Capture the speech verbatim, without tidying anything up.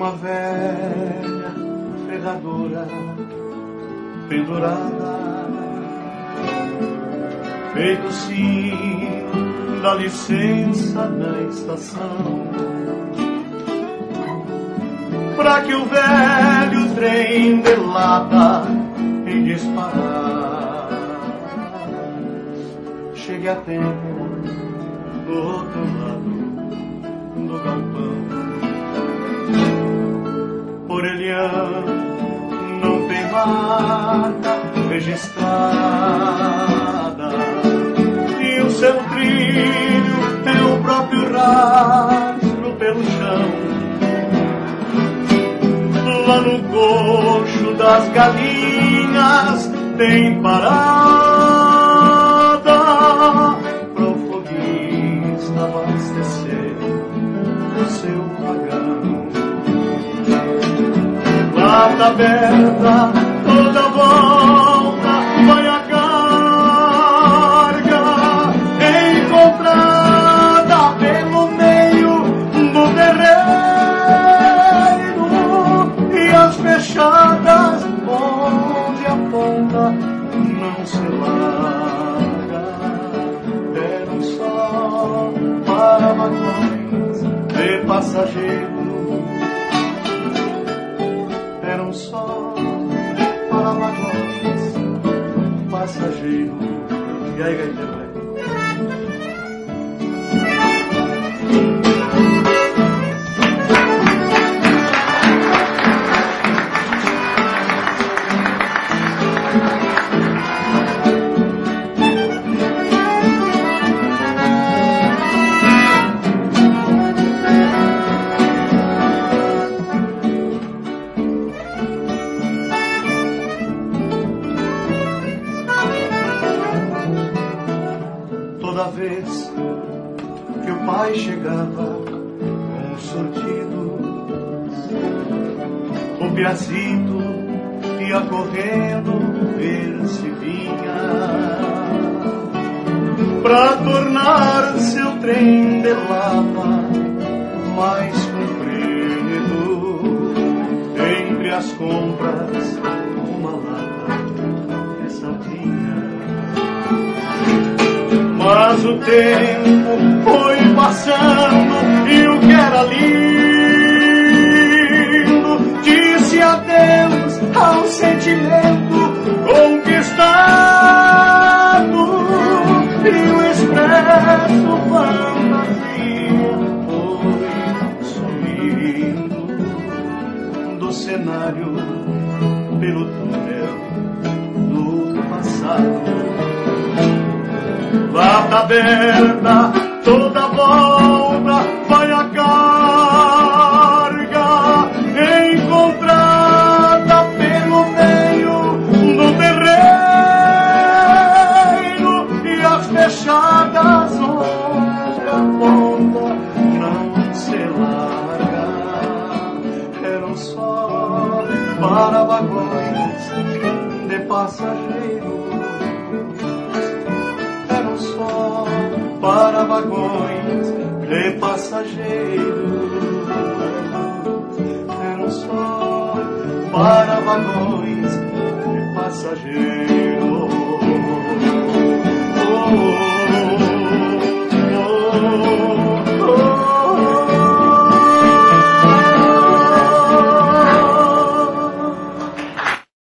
uma velha ferradura pendurada, feito sino da licença da estação, pra que o velho trem de lata em disparar chegue a tempo do outro lado do galpão. Orelhão não tem marca registrada e o seu trilho é o próprio rastro pelo chão. Lá no coxo das galinhas tem parada pro foguista abastecer o seu vagão. Lata aberta, toda volta vai a carga, encontrada pelo meio do terreno, e as fechadas onde a ponta não se larga. Eram só para vagões de passageiro, eram só para vagões passageiro. E aí, gaiteiro? Toda vez que o pai chegava com surtidos, o piazito ia correndo ver se vinha, pra tornar seu trem de lava mais comprido. Entre as compras, uma lata de sardinha. Mas o tempo foi passando e o que era lindo disse adeus ao sentimento conquistado, e o expresso fantasia foi sumindo do cenário pelo túnel do passado. Lata aberta, toda volta vai a carga, encontrada pelo meio do terreno, e as fechadas onde a ponta não se larga. Eram só para vagões de passageiros, só para vagões de passageiros, eram só para vagões de passageiros. Oh, oh, oh.